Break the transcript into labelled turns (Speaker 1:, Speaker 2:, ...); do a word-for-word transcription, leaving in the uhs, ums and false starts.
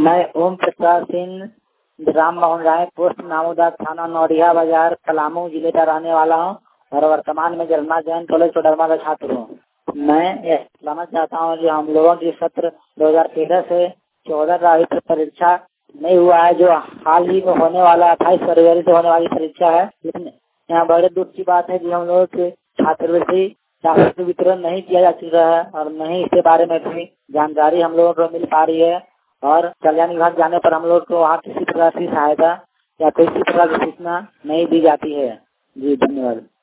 Speaker 1: मैं ओम प्रकाश सिंह राम मोहन राय पोस्ट नामोदा थाना नौडिया बाजार पलामू जिले का रहने वाला हूँ और वर्तमान में जलमा जैन कॉलेज कोडरमा का छात्र हूँ। मैं यह बताना चाहता हूँ कि हम लोगों की सत्र दो हज़ार तेरह से चौदह का अभी तक परीक्षा नहीं हुआ है, जो हाल ही में होने वाला अट्ठाईस फरवरी से होने वाली परीक्षा है। लेकिन यहाँ बड़े दुख की बात है कि हम लोगों के छात्रवृत्ति राशि वितरण नहीं किया जा चुका है और नहीं इसके बारे में भी जानकारी हम लोगों को मिल पा रही है और कल्याण विभाग जाने पर हम लोग को वहाँ किसी प्रकार की सहायता या किसी प्रकार की सूचना नहीं दी जाती है। जी धन्यवाद।